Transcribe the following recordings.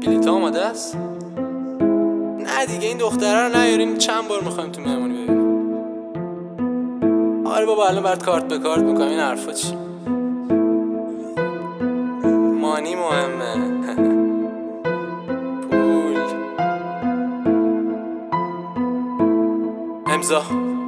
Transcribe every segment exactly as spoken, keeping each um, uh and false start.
بلیط آماده است؟ نه دیگه این دختره رو نیارین. چند بار میخوایم تو مهمونی ببینیم. آره بابا الان برات کارت به کارت میکنم. این حرفا چی؟ مانی مهمه. پول امضا.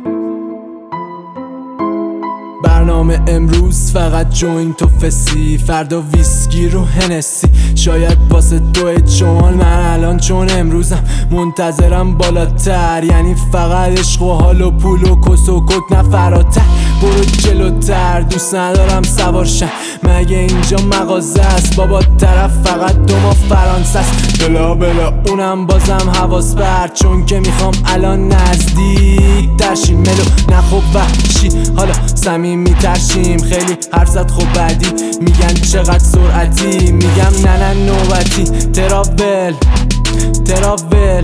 برنامه امروز فقط جوینت و فسی، فردا ویسکی رو هنسی. شاید واسه تو اجمال، من الان چون امروزم منتظرم بالاتر. یعنی فقط عشق و حال و پول و کس و کک نه فراتر. برو جلوتر، دوست ندارم سوارشم. مگه اینجا مغازه است؟ بابا طرف فقط دو ماه فرانسه است. بلا بلا اونم بازم حواس بر، چون که میخوام الان نزدیک درشیم. ملو نخوب وحشی حالا صمیمی ترشیم. خیلی حرف زد خب بعدی میگن چقدر سرعتی. میگم نه نه نوبتی. تراول تراول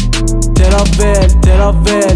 تراول تراول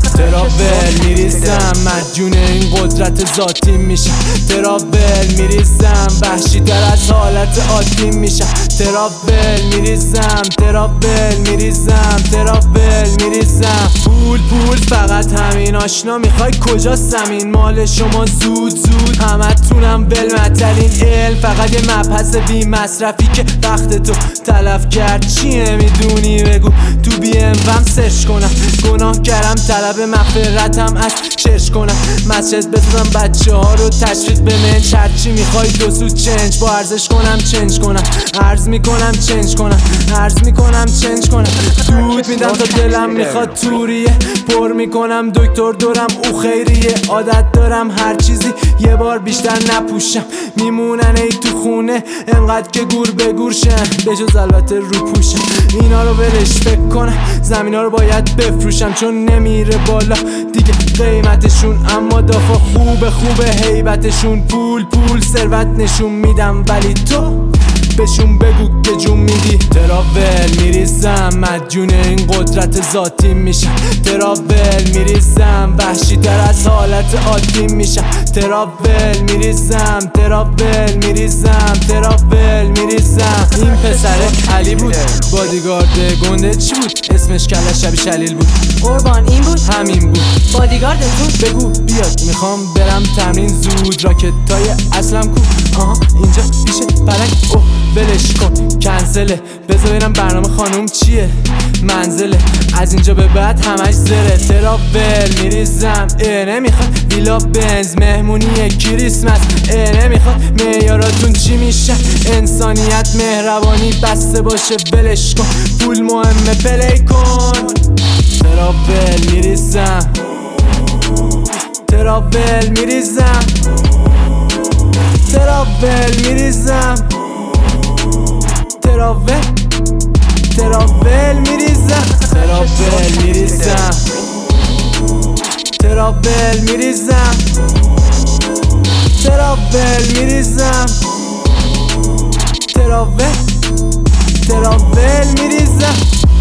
تراول میریزم، مدیون این قدرت ذاتی میشم. تراول میریزم، وحشی تر از حالت عادی میشم. تراول میریزم، تراول میریزم، تراول میریزم. پول پول فقط همین. آشنا میخوای کجا زمین؟ مال شما زود زود همه تونم ولمتلین. علم فقط یه مبحث بی مصرفی که وقت تو تلف کرد. چیه میدونی بگو تو بی ام وم سرچ کنم. گناه کردم طلب مغفرتم از چرچ کنم. مسجد بسازم بچه ها رو تشویق به منچ. هرچی میخوای دو سود چنج با ارزش کنم چنج کنم. عرض میکنم چنج کنم، عرض میکنم چنج کنم. دود میدم تا دلم میخواد توریه. پر میکنم دکتر دورم او خیریه. عادت دارم هر چیزی یه بار بیشتر نپوشم. میمونن ای تو خونه انقدر که گور به گور شن، بجز البته رو پوشم. اینا رو ولش فکر کنم، زمینا رو باید بفروشم چون نمیره بالا دیگه قیمتشون. اما دافا خوبه خوبه هیبتشون. پول پول ثروت نشون میدم، ولی تو بهشون بگو که جون میدی. تراول میریزم، مدیون این قدرت ذاتی میشم. تراول میریزم، وحشی تر از حالت عادی میشم. تراول میریزم، تراول میریزم، تراول میریزم. این پسره علی بود، بادیگارد گنده چی بود؟ اسمش کلا شبی شلیل بود. قربان این بود؟ همین بود. بادیگاردتون؟ بگو بیاد میخوام برم تمرین زود. راکتای اصلم کو آها اینجا پیش فلک. اوه ولش کن کنسله، بذار ببینم برنامه خانوم چیه. منزله از اینجا به بعد همش زره. تراول میریزم، اه نمیخواد ویلا بنز مهمونی کریسمس. اه نمیخواد معیاراتون چی میشه؟ انسانیت مهربانی بسته باشه ولش کن. پول مهمه پلی کن. تراول میریزم، تراول میریزم، تراول میریزم. تراول تراول میریزم، تراول میریزم، تراول میریزم، تراول میریزم. تراول تراول میریزم.